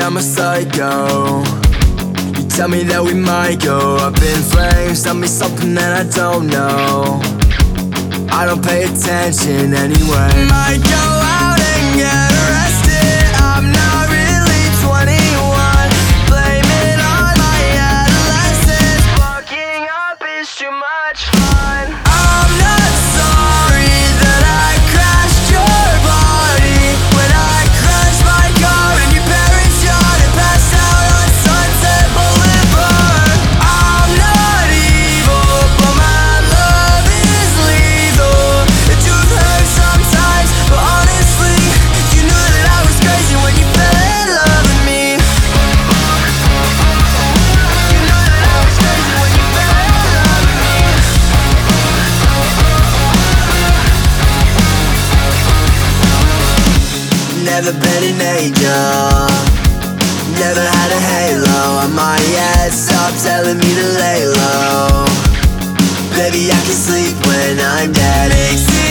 I'm a psycho. You tell me that we might go up in flames. Tell me something that I don't know. I don't pay attention anyway. Might go out and get arrested. I'm not really 21. Blame it on my adolescence. Fucking up is too much fun. I'm not sorry that I crashed your party when I crashed my car in your parents' yard and passed out on Sunset Boulevard. I'm not evil, but my love is lethal. The truth hurts sometimes, but honestly, you knew that I was crazy when you fell in love with me. You knew that I was crazy when you fell in love with me. Never been an angel, never had a halo on my head. Stop telling me to lay low. Baby, I can sleep when I'm dead.